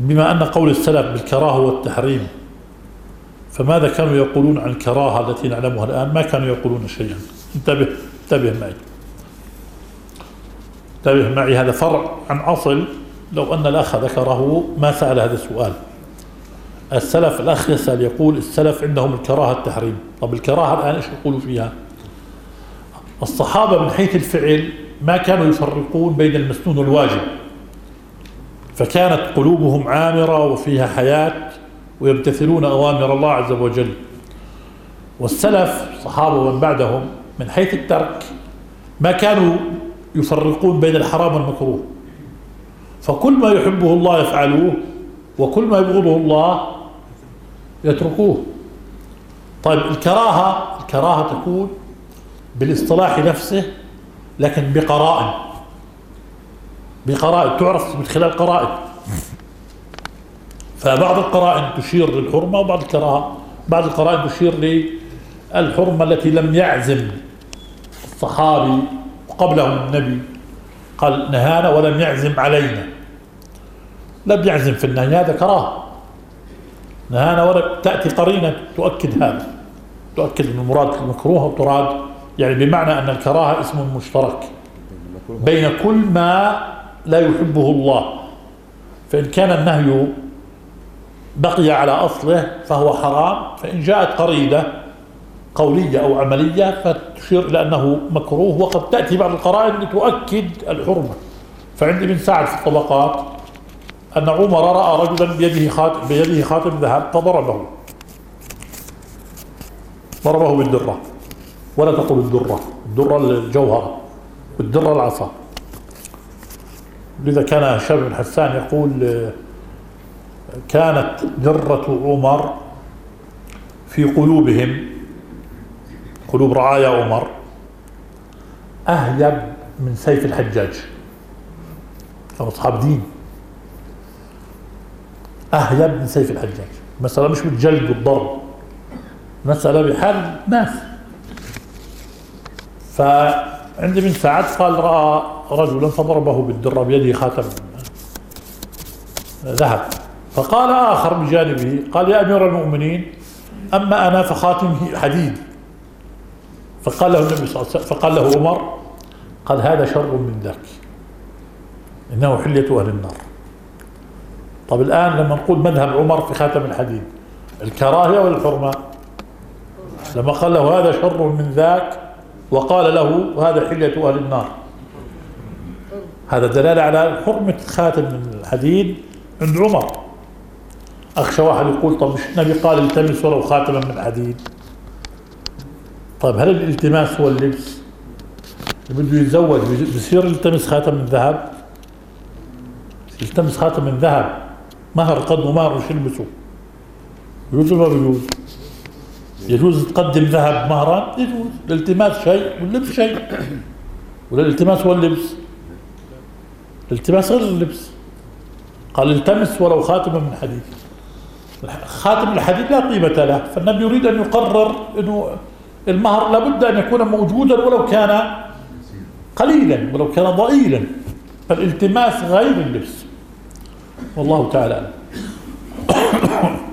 بما أن قول السلف بالكراهة والتحريم، فماذا كانوا يقولون عن الكراهة التي نعلمها الآن؟ ما كانوا يقولون شيئا. انتبه معي، انتبه معي، هذا فرع عن أصل. لو أن الأخ ذكره ما سأل هذا السؤال. السلف، الأخ يسأل يقول السلف عندهم الكراهة التحريم. طب الكراهة الآن إيش يقولوا فيها؟ الصحابة من حيث الفعل ما كانوا يفرقون بين المسنون والواجب، فكانت قلوبهم عامرة وفيها حياة ويمتثلون أوامر الله عز وجل. والسلف الصحابة ومن بعدهم من حيث الترك ما كانوا يفرقون بين الحرام والمكروه، فكل ما يحبه الله يفعلوه وكل ما يبغضه الله يتركوه. طيب الكراهة تكون بالاصطلاح نفسه، لكن بقرائن تعرف من خلال قرائن. فبعض القرائن تشير للحرمة، وبعض بعض القرائن تشير للحرمة التي لم يعزم الصحابي وقبلهم النبي، قال نهانا ولم يعزم علينا، لم يعزم في النهي، هذا كراهة. نهانا ولم تأتي قرينة تؤكد هذا، تؤكد أن المراد المكروه وتراد، يعني بمعنى أن الكراهة اسم مشترك بين كل ما لا يحبه الله. فإن كان النهي بقي على أصله فهو حرام، فإن جاءت قرينة قولية أو عملية فتشير إلى أنه مكروه. وقد تأتي بعض القرائن لتؤكد الحرمة. فعندي بن سعد في الطبقات أن عمر رأى رجلا بيده خاتم ذهب فضربه بالدرة، ولا تقول الدرة الجوهرة، والدرة العصا. لذا كان هشام بن حسان يقول كانت درة عمر في قلوبهم، قلوب رعايا عمر، أهيب من سيف الحجاج. كانوا أصحاب دين، أهيب من سيف الحجاج. مسألة مش بالجلد والضرب، مسألة بحال ناس. فعند ابن سعد قال رأى رجلا فضربه بالدرة بيده خاتم ذهب، فقال آخر بجانبه قال يا أمير المؤمنين أما أنا فخاتمه حديد. فقال له النبي صلى الله عليه وسلم، فقال له عمر، قال هذا شر من ذاك، إنه حلية أهل النار. طب الآن لما نقول مذهب عمر في خاتم الحديد، الكراهية ولا الحرمة؟ لما قال له هذا شر من ذاك وقال له هذا حلية أهل النار، هذا دلالة على حرمة خاتم الحديد عند عمر. أخشى واحد يقول طب مش النبي قال التمس ولو خاتما من حديد؟ طيب هل الالتماس هو اللبس؟ بده يتزوج بصير يلتمس خاتم من ذهب؟ يلتمس خاتم من ذهب مهر قدمه مهر وش يلبسه؟ يجوز ولا ما بيجوز؟ يجوز تقدم ذهب مهرا؟ يجوز. الالتماس شيء واللبس شيء، ولا الالتماس هو اللبس؟ الالتماس غير اللبس. قال التمس ولو خاتما من حديد. خاتم الحديد لا قيمة له، فالنبي يريد أن يقرر أنه المهر لابد أن يكون موجودا ولو كان قليلا ولو كان ضئيلا. فالالتماس غير اللبس، والله تعالى أعلم.